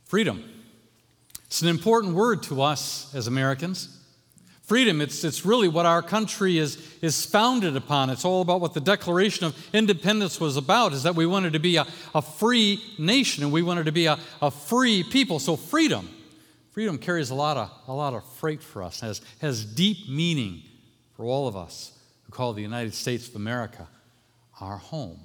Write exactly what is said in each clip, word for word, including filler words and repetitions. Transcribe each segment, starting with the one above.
Freedom. It's an important word to us as Americans. Freedom, it's, it's really what our country is, is founded upon. It's all about what the Declaration of Independence was about, is that we wanted to be a, a free nation, and we wanted to be a, a free people. So freedom, freedom carries a lot of, a lot of freight for us, has, has deep meaning for all of us who call the United States of America our home.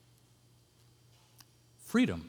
Freedom.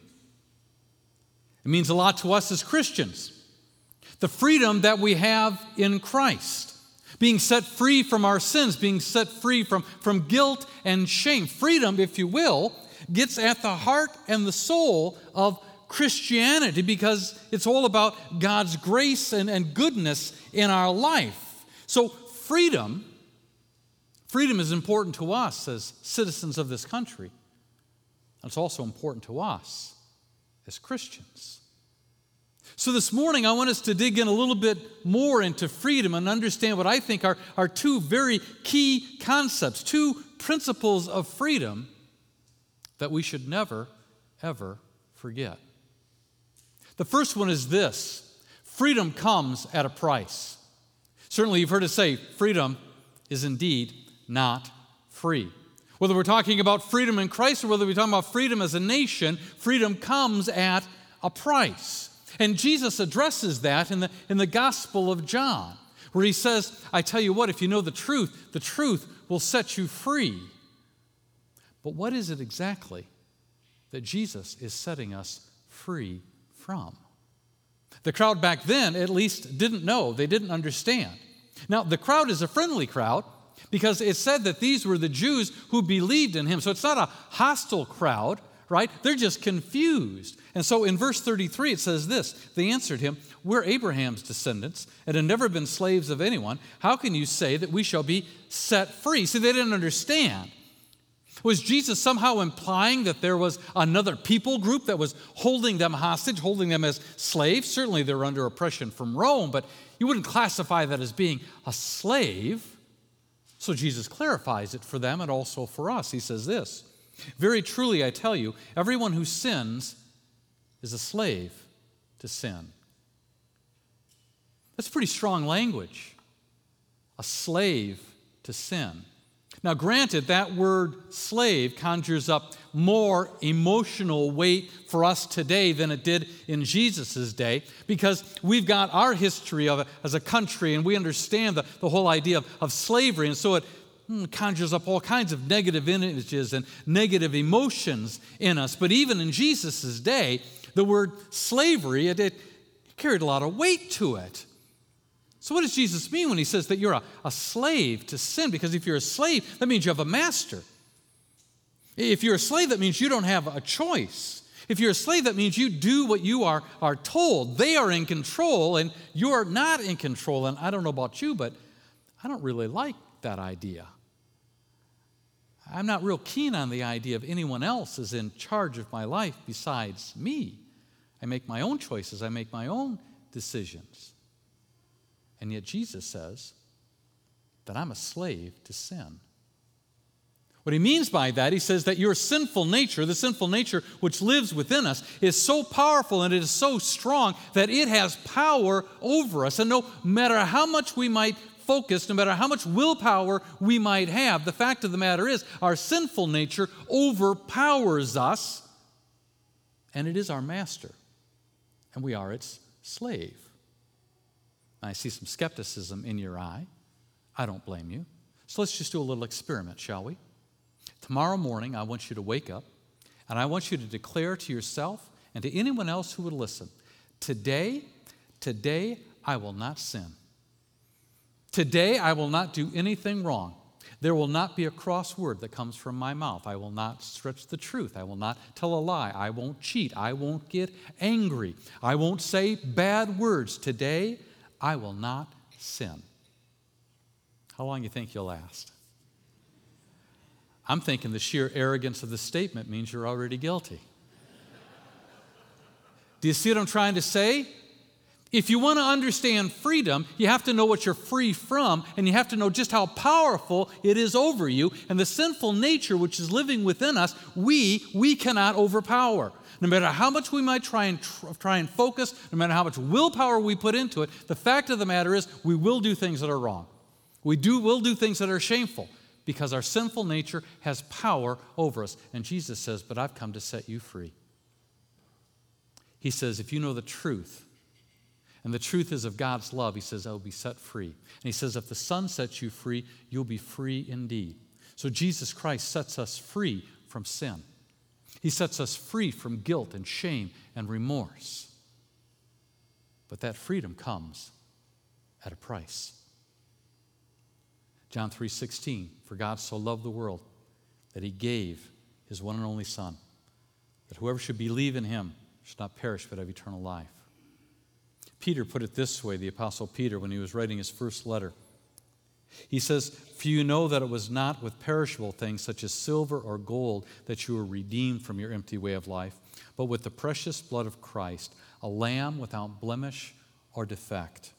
It means a lot to us as Christians. The freedom that we have in Christ. Being set free from our sins, being set free from, from guilt and shame. Freedom, if you will, gets at the heart and the soul of Christianity because it's all about God's grace and, and goodness in our life. So freedom, freedom is important to us as citizens of this country. It's also important to us as Christians. So this morning, I want us to dig in a little bit more into freedom and understand what I think are, are two very key concepts, two principles of freedom that we should never, ever forget. The first one is this: freedom comes at a price. Certainly, you've heard us say, freedom is indeed not free. Whether we're talking about freedom in Christ or whether we're talking about freedom as a nation, freedom comes at a price. And Jesus addresses that in the, in the Gospel of John, where he says, I tell you what, if you know the truth, the truth will set you free. But what is it exactly that Jesus is setting us free from? The crowd back then, at least, didn't know. They didn't understand. Now, the crowd is a friendly crowd, because it said that these were the Jews who believed in him. So it's not a hostile crowd, right? They're just confused. And so in verse thirty-three, it says this: they answered him, we're Abraham's descendants and have never been slaves of anyone. How can you say that we shall be set free? See, they didn't understand. Was Jesus somehow implying that there was another people group that was holding them hostage, holding them as slaves? Certainly they're under oppression from Rome, but you wouldn't classify that as being a slave. So Jesus clarifies it for them and also for us. He says this: very truly I tell you, everyone who sins is a slave to sin. That's pretty strong language. A slave to sin. Now granted, that word slave conjures up more emotional weight for us today than it did in Jesus' day, because we've got our history of it as a country and we understand the, the whole idea of, of slavery, and so it hmm, conjures up all kinds of negative images and negative emotions in us. But even in Jesus' day, the word slavery, it, it carried a lot of weight to it. So what does Jesus mean when he says that you're a, a slave to sin? Because if you're a slave, that means you have a master. If you're a slave, that means you don't have a choice. If you're a slave, that means you do what you are, are told. They are in control and you're not in control. And I don't know about you, but I don't really like that idea. I'm not real keen on the idea of anyone else is in charge of my life besides me. I make my own choices. I make my own decisions. And yet Jesus says that I'm a slave to sin. What he means by that, he says that your sinful nature, the sinful nature which lives within us, is so powerful and it is so strong that it has power over us. And no matter how much we might focus, no matter how much willpower we might have, the fact of the matter is our sinful nature overpowers us, and it is our master, and we are its slave. I see some skepticism in your eye. I don't blame you. So let's just do a little experiment, shall we? Tomorrow morning, I want you to wake up, and I want you to declare to yourself and to anyone else who would listen, today, today, I will not sin. Today, I will not do anything wrong. There will not be a cross word that comes from my mouth. I will not stretch the truth. I will not tell a lie. I won't cheat. I won't get angry. I won't say bad words. Today, I will not sin. How long do you think you'll last? I'm thinking the sheer arrogance of the statement means you're already guilty. Do you see what I'm trying to say? If you want to understand freedom, you have to know what you're free from, and you have to know just how powerful it is over you. And the sinful nature which is living within us, we, we cannot overpower. No matter how much we might try and tr- try and focus, no matter how much willpower we put into it, the fact of the matter is we will do things that are wrong. We do will do things that are shameful because our sinful nature has power over us. And Jesus says, but I've come to set you free. He says, if you know the truth, and the truth is of God's love, he says, I will be set free. And he says, if the Son sets you free, you'll be free indeed. So Jesus Christ sets us free from sin. He sets us free from guilt and shame and remorse. But that freedom comes at a price. John three sixteen, for God so loved the world that he gave his one and only Son, that whoever should believe in him should not perish but have eternal life. Peter put it this way, the Apostle Peter, when he was writing his first letter. He says, for you know that it was not with perishable things such as silver or gold that you were redeemed from your empty way of life, but with the precious blood of Christ, a lamb without blemish or defect.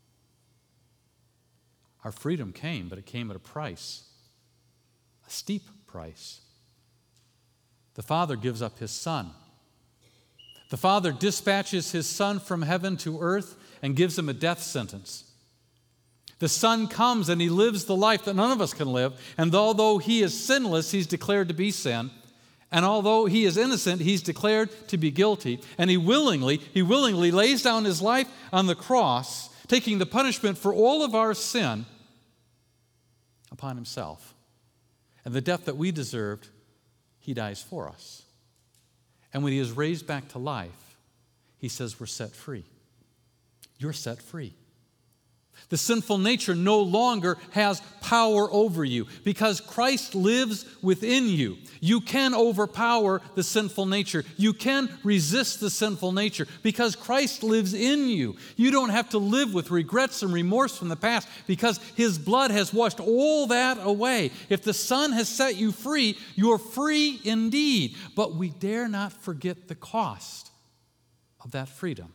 Our freedom came, but it came at a price, a steep price. The Father gives up his Son. The Father dispatches his Son from heaven to earth and gives him a death sentence. The Son comes and he lives the life that none of us can live, and although he is sinless, he's declared to be sin, and although he is innocent, he's declared to be guilty, and he willingly, he willingly lays down his life on the cross, taking the punishment for all of our sin upon himself. And the death that we deserved, he dies for us. And when he is raised back to life, he says we're set free. You're set free. The sinful nature no longer has power over you because Christ lives within you. You can overpower the sinful nature. You can resist the sinful nature because Christ lives in you. You don't have to live with regrets and remorse from the past because his blood has washed all that away. If the Son has set you free, you're free indeed. But we dare not forget the cost of that freedom,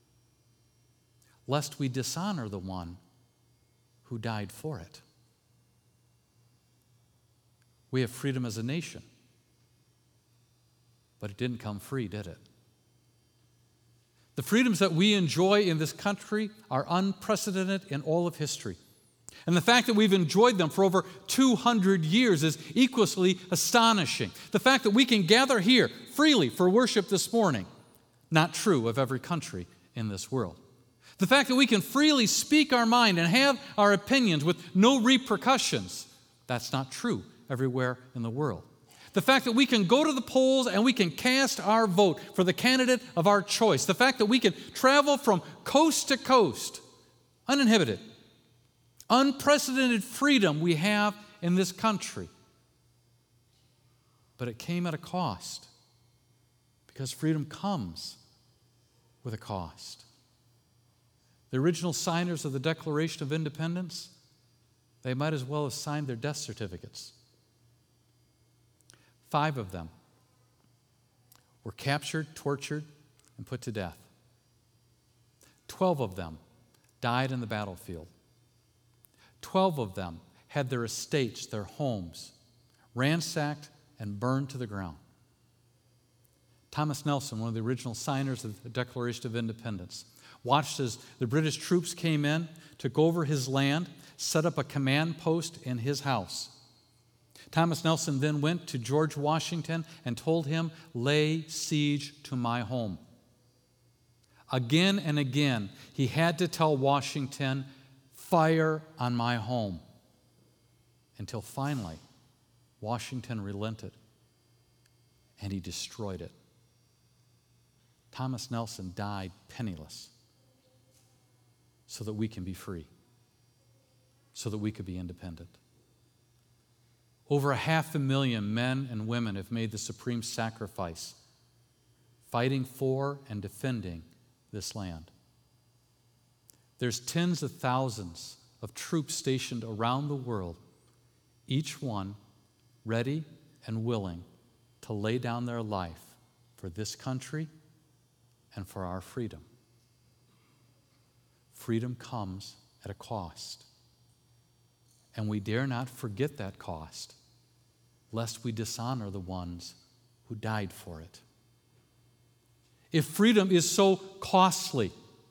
lest we dishonor the one who died for it. We have freedom as a nation, but it didn't come free, did it? The freedoms that we enjoy in this country are unprecedented in all of history. And the fact that we've enjoyed them for over two hundred years is equally astonishing. The fact that we can gather here freely for worship this morning, not true of every country in this world. The fact that we can freely speak our mind and have our opinions with no repercussions, that's not true everywhere in the world. The fact that we can go to the polls and we can cast our vote for the candidate of our choice. The fact that we can travel from coast to coast, uninhibited. Unprecedented freedom we have in this country. But it came at a cost, because freedom comes with a cost. The original signers of the Declaration of Independence, they might as well have signed their death certificates. Five of them were captured, tortured, and put to death. Twelve of them died in the battlefield. Twelve of them had their estates, their homes, ransacked and burned to the ground. Thomas Nelson, one of the original signers of the Declaration of Independence, watched as the British troops came in, took over his land, set up a command post in his house. Thomas Nelson then went to George Washington and told him, lay siege to my home. Again and again, he had to tell Washington, fire on my home. Until finally, Washington relented and he destroyed it. Thomas Nelson died penniless so that we can be free, so that we could be independent. Over a half a million men and women have made the supreme sacrifice, fighting for and defending this land. There's tens of thousands of troops stationed around the world, each one ready and willing to lay down their life for this country and for our freedom. freedom comes at a cost. And we dare not forget that cost, lest we dishonor the ones who died for it. If freedom is so costly,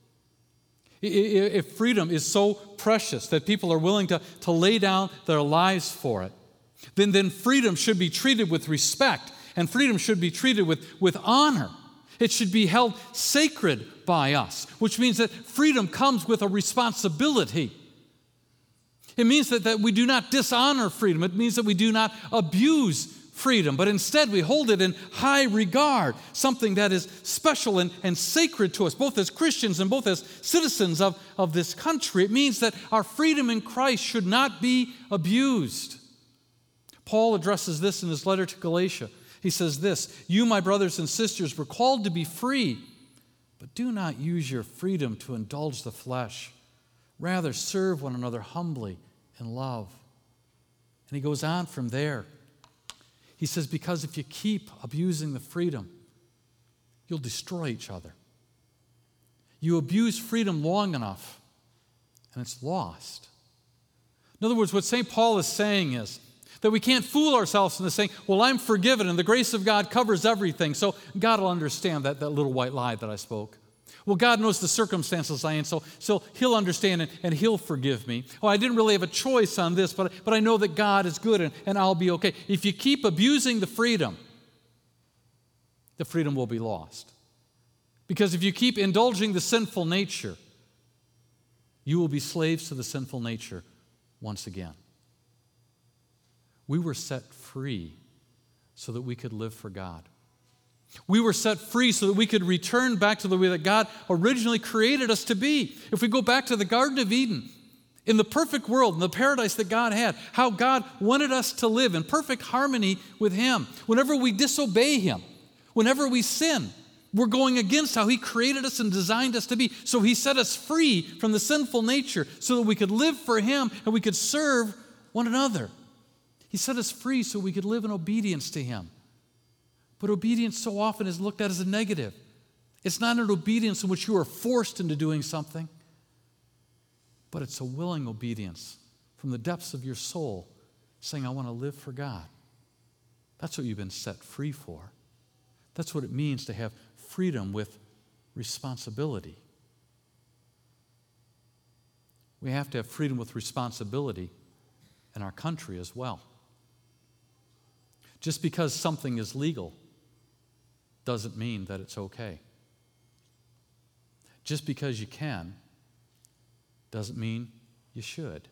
if freedom is so precious that people are willing to, to lay down their lives for it, then, then freedom should be treated with respect, and freedom should be treated with, with honor. It should be held sacred by us, which means that freedom comes with a responsibility. It means that, that we do not dishonor freedom. It means that we do not abuse freedom, but instead we hold it in high regard, something that is special and, and sacred to us, both as Christians and both as citizens of, of this country. It means that our freedom in Christ should not be abused. Paul addresses this in his letter to Galatia. He says this, "You, my brothers and sisters, were called to be free, but do not use your freedom to indulge the flesh. Rather, serve one another humbly in love." And he goes on from there. He says, because if you keep abusing the freedom, you'll destroy each other. You abuse freedom long enough, and it's lost. In other words, what Saint Paul is saying is that we can't fool ourselves into saying, well, I'm forgiven, and the grace of God covers everything, so God will understand that, that little white lie that I spoke. Well, God knows the circumstances I'm in, so, so He'll understand and, and He'll forgive me. Oh, I didn't really have a choice on this, but, but I know that God is good and, and I'll be okay. If you keep abusing the freedom, the freedom will be lost. Because if you keep indulging the sinful nature, you will be slaves to the sinful nature once again. We were set free so that we could live for God. We were set free so that we could return back to the way that God originally created us to be. If we go back to the Garden of Eden, in the perfect world, in the paradise that God had, how God wanted us to live in perfect harmony with Him. Whenever we disobey Him, whenever we sin, we're going against how He created us and designed us to be. So He set us free from the sinful nature so that we could live for Him and we could serve one another. He set us free so we could live in obedience to Him. But obedience so often is looked at as a negative. It's not an obedience in which you are forced into doing something, but it's a willing obedience from the depths of your soul, saying, I want to live for God. That's what you've been set free for. That's what it means to have freedom with responsibility. We have to have freedom with responsibility in our country as well. Just because something is legal doesn't mean that it's okay. Just because you can doesn't mean you should.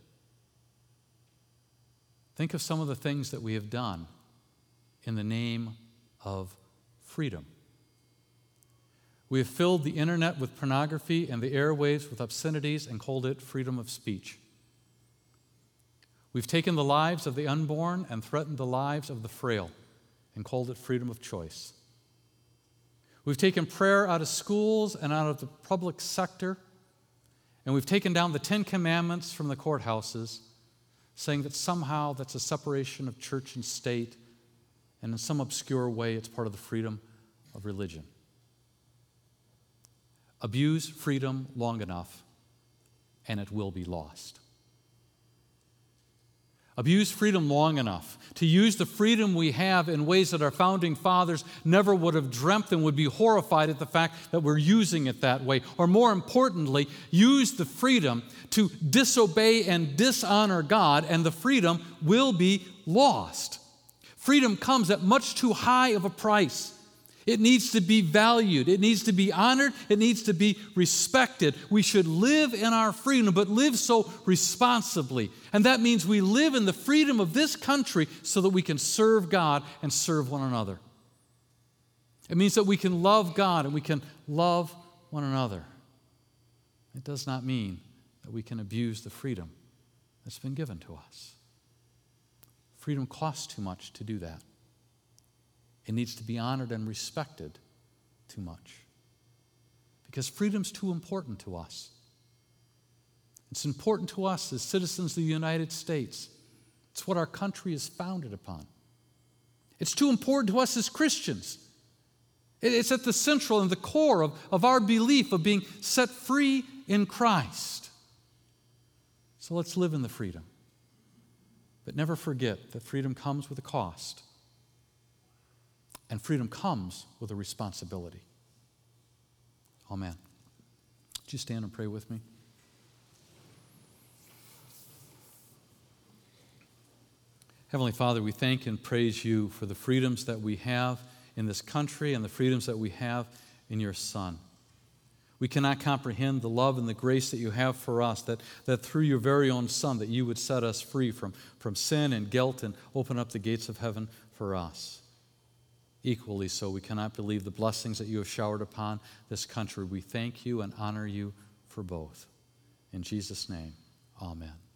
Think of some of the things that we have done in the name of freedom. We have filled the internet with pornography and the airwaves with obscenities and called it freedom of speech. We've taken the lives of the unborn and threatened the lives of the frail and called it freedom of choice. We've taken prayer out of schools and out of the public sector, and we've taken down the Ten Commandments from the courthouses, saying that somehow that's a separation of church and state, and in some obscure way it's part of the freedom of religion. Abuse freedom long enough, and it will be lost. Abuse freedom long enough to use the freedom we have in ways that our founding fathers never would have dreamt and would be horrified at the fact that we're using it that way. Or more importantly, use the freedom to disobey and dishonor God, and the freedom will be lost. Freedom comes at much too high of a price. It needs to be valued. It needs to be honored. It needs to be respected. We should live in our freedom, but live so responsibly. And that means we live in the freedom of this country so that we can serve God and serve one another. It means that we can love God and we can love one another. It does not mean that we can abuse the freedom that's been given to us. Freedom costs too much to do that. It needs to be honored and respected too much. Because freedom's too important to us. It's important to us as citizens of the United States. It's what our country is founded upon. It's too important to us as Christians. It's at the central and the core of, of our belief of being set free in Christ. So let's live in the freedom. But never forget that freedom comes with a cost. And freedom comes with a responsibility. Amen. Would you stand and pray with me? Heavenly Father, we thank and praise you for the freedoms that we have in this country and the freedoms that we have in your Son. We cannot comprehend the love and the grace that you have for us, that, that through your very own Son, that you would set us free from, from sin and guilt and open up the gates of heaven for us. Equally so, we cannot believe the blessings that you have showered upon this country. We thank you and honor you for both. In Jesus' name, amen.